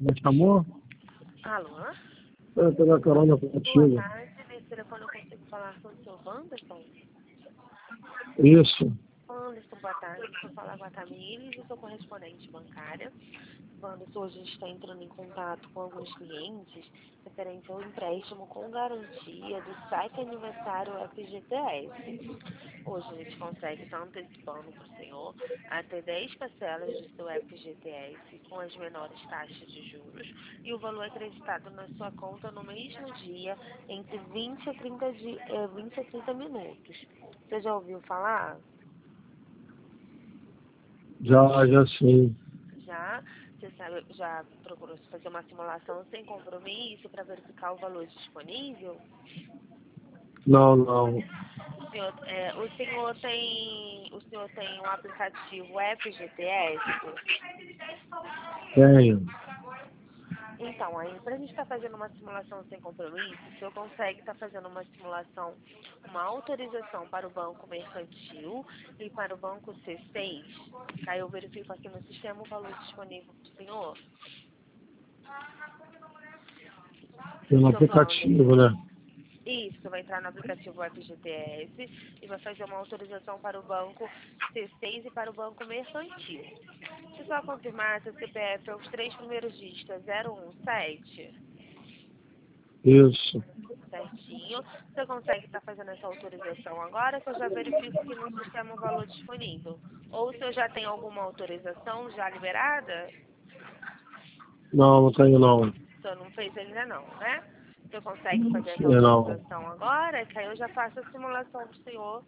Me chamou? Alô? Eu pegar carona Boa contigo. tarde, nesse telefone eu consigo falar com o seu Wanderson? Isso. Wanderson, boa tarde, estou falando com a Tamires, eu sou correspondente bancária. Wanderson, hoje a gente está entrando em contato com alguns clientes referente ao empréstimo com garantia do site aniversário FGTS. Hoje a gente consegue estar antecipando para o senhor até 10 parcelas do seu FGTS com as menores taxas de juros e o valor acreditado na sua conta no mesmo dia entre 20 a 30 minutos. Você já ouviu falar? Já sim. Já? Você sabe, já procurou fazer uma simulação sem compromisso para verificar o valor disponível? Não. O senhor tem um aplicativo FGTS? Tenho. Então, aí, para a gente estar fazendo uma simulação sem compromisso, o senhor consegue estar fazendo uma simulação, uma autorização para o banco mercantil e para o banco C6? Aí eu verifico aqui no sistema o valor disponível para o senhor. Tem um Estou falando aplicativo, né? isso, vai entrar no aplicativo FGTS e vai fazer uma autorização para o banco C6 e para o banco mercantil. Se só confirmar, seu CPF é os 3 primeiros dígitos, é 017, Isso. certinho. Você consegue estar fazendo essa autorização agora, que eu já verifico aqui no sistema o valor disponível. Ou se eu já tenho alguma autorização já liberada, Não tenho não. o senhor não fez ainda não, né? Você consegue fazer essa Não. autorização agora, que aí eu já faço a simulação do senhor.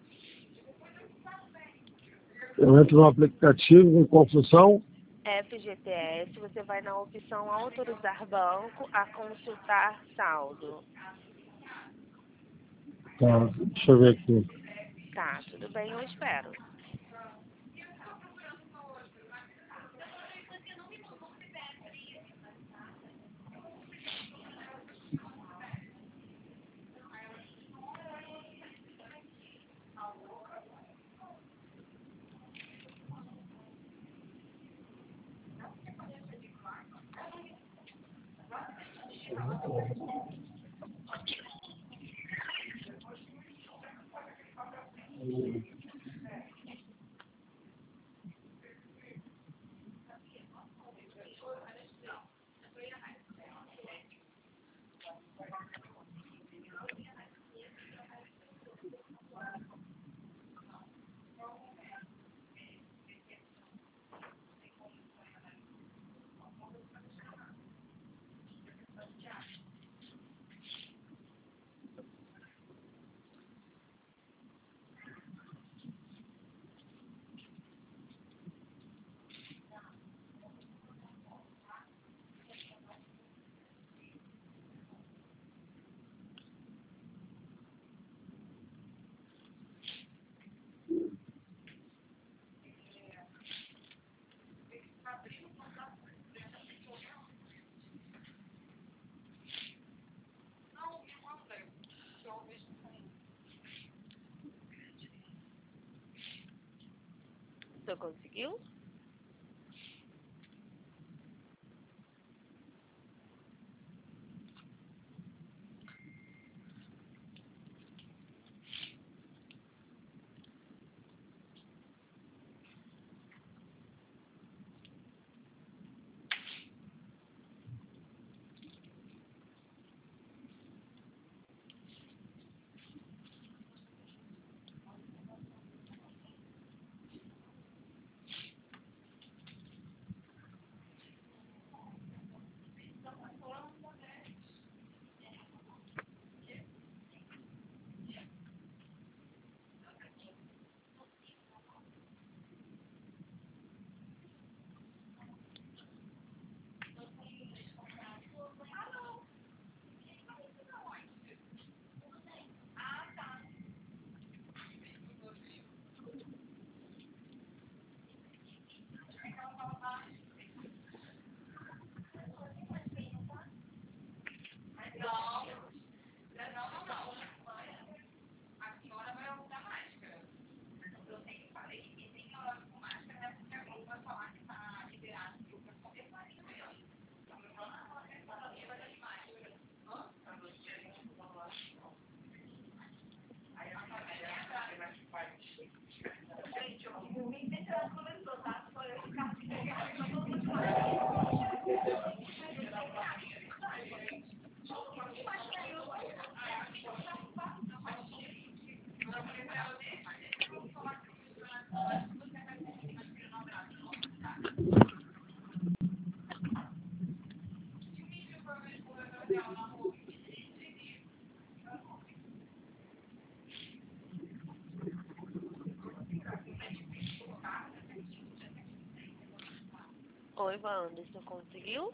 Eu entro no aplicativo com confusão. FGTS, você vai na opção autorizar banco a consultar saldo. Tá, deixa eu ver aqui. Tá, tudo bem, eu espero. O senhor conseguiu? Oi, Wanderson, conseguiu?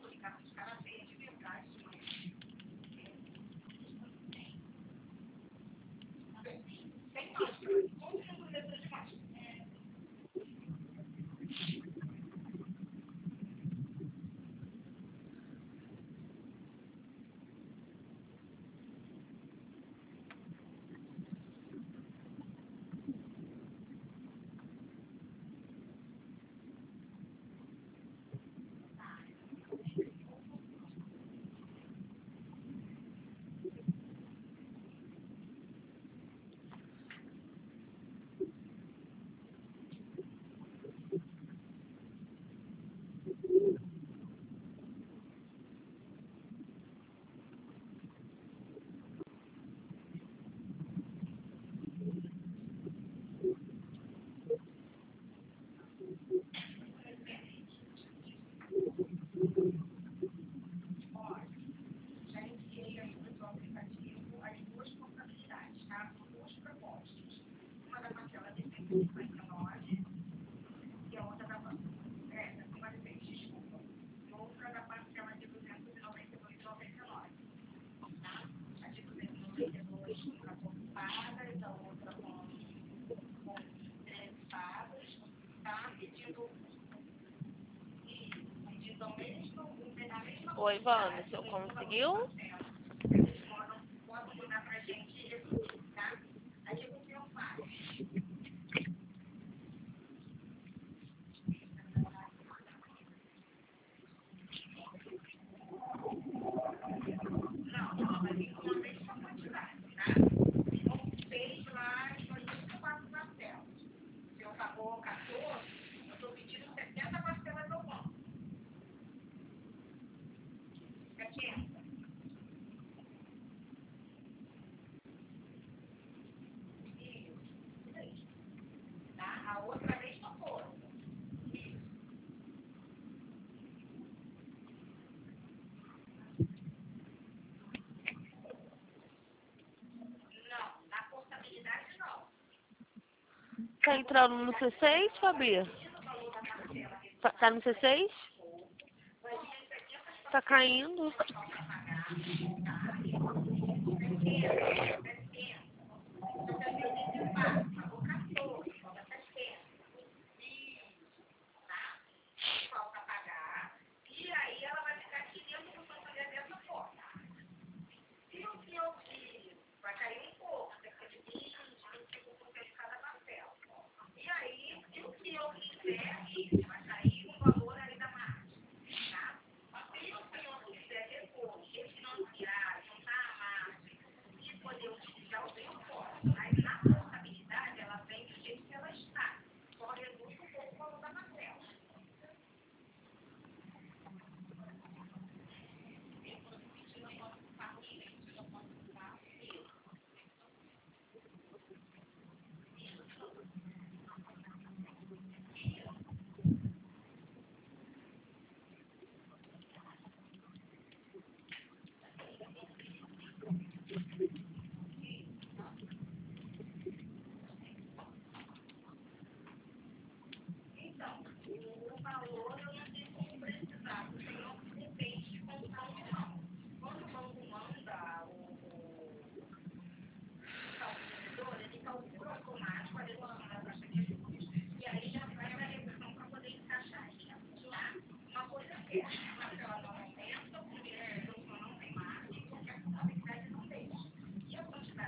Oi, Wanderson, conseguiu? Tá entrando no C6, Fabi? Tá no C6? Tá caindo.